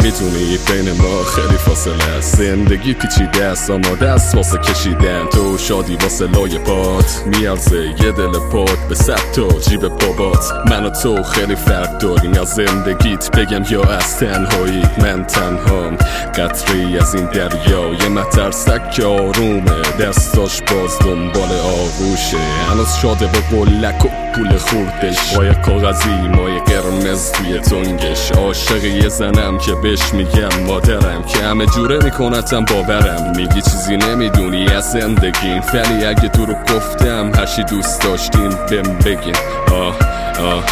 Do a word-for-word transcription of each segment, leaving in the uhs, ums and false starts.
میدونی بین ما خیلی فاصله است. زندگی پیچیده است اما دست واسه کشیدن تو شادی واسه لای پات میارزه یه دل پات به صد تا جیب بابات. من و تو خیلی فرق داریم از زندگیت بگم یا از تنهایی. من تنهام قطری از این دریا یه مترسک که آرومه دستاش باز دنبال آغوشه. هنوز شاده با گلک و پول خوردش مایه کاغذی مایه قرمز توی تنگش. عاشق یه زنم که بهش میگم مادرم که همه جوره میکنتم باورم. میگی چیزی نمیدونی از زندگی ولی اگه تو رو گفتم هرچی دوست داشتین بهم بگین. آه آه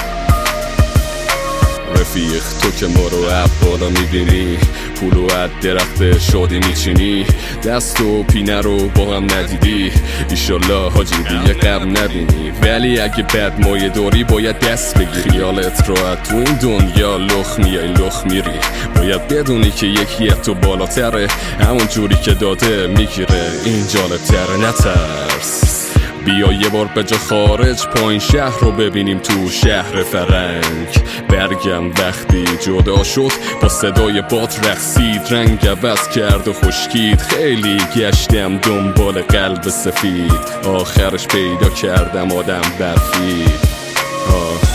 رفیق تو که ما رو عب بالا میبینی پولو از درخت شادی میچینی دست و پینه رو با هم ندیدی ایشالله حاجی دیگه قبل نبینی. ولی اگه بد مایه داری باید دست بگیری. خیالت راحت تو این دنیا لخ میای لخ میری. باید بدونی که یکی از تو بالاتره همون جوری که داده میگیره. این جالب تره نترس. بیا یه بار به جا خارج پایین شهر رو ببینیم تو شهر فرنگ. برگم وقتی جدا شد با صدای باد رقصید رنگ عوض کرد و خشکید. خیلی گشتم دنبال قلب سفید آخرش پیدا کردم آدم برفید. آه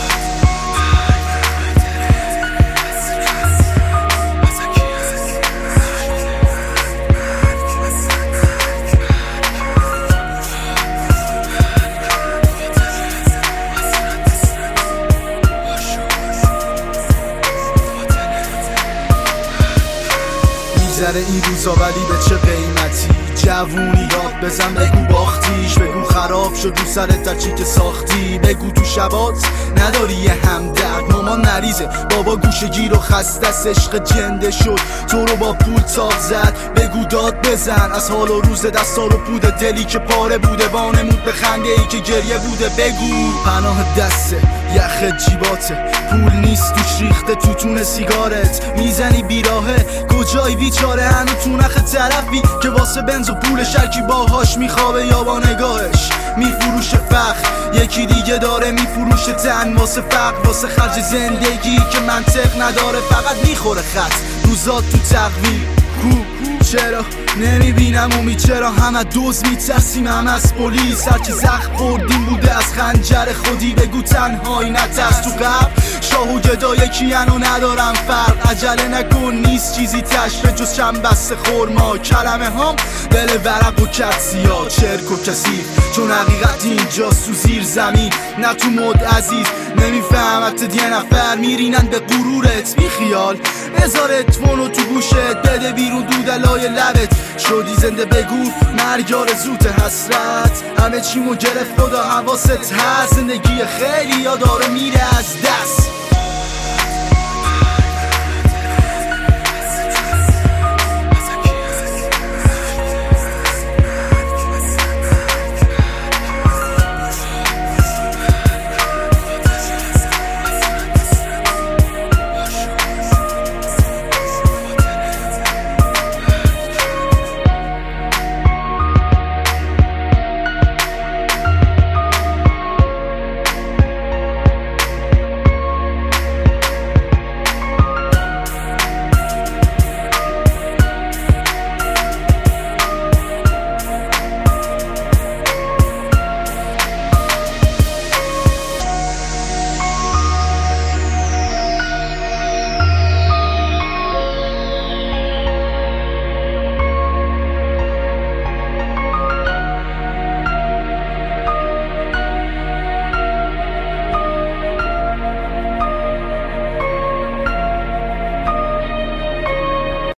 میگذره این روزا ولی به چه قیمتی. جوونی یاد بزن بگو باختیش. بگو خراب شد رو سرت تا چی که ساختی. بگو تو شبات نداری یه همدرد. مامان مریضه بابا گوشه گیر و خسته است عشق جنده شد تو رو با پول تاب زد. بگو داد بزن از حال و روز دستار و پود دلی که پاره بوده وانمود به خنده ای که گریه بوده. بگو پناه دسته یخ جیباته پول نیست توش ریخته تو تون سیگارت. میزنی بیراهه کجای بیچاره هنو تو نخ طرفی که واسه بنز و پول شرکی باهاش میخوابه یا با نگاهش میفروشه فخر. یکی دیگه داره میفروشه تن واسه فقر واسه خرج زندگی که منطق نداره فقط میخوره خط روزات تو تقویم. کو چرا نمیبینم امید چرا همه دوز میترسیم هم از پلیس. هرچی زخم خوردیم بوده از خنجر خودی. بگو تنهایی نترس تو قبل شاه و گدا یکی‌ان و ندارم فرق. عجله نکن نیست چیزی تش به جز چند بسته خورما. کلمه هم دل ورق و کت سیاه چرک و کثیف چون حقیقت اینجاست تو زیر زمین نه تو مد عزیز. نمیفهمت یه نفر میرینن به غرورت. بی خیال بذار اتفونو تو گوشت بده بیرون دودلای لبت. شدی زنده بگو مرگ آرزوت حسرت همه چیمو گرفت خدا حواست هست. زندگی خیلی یا داره میره از دست.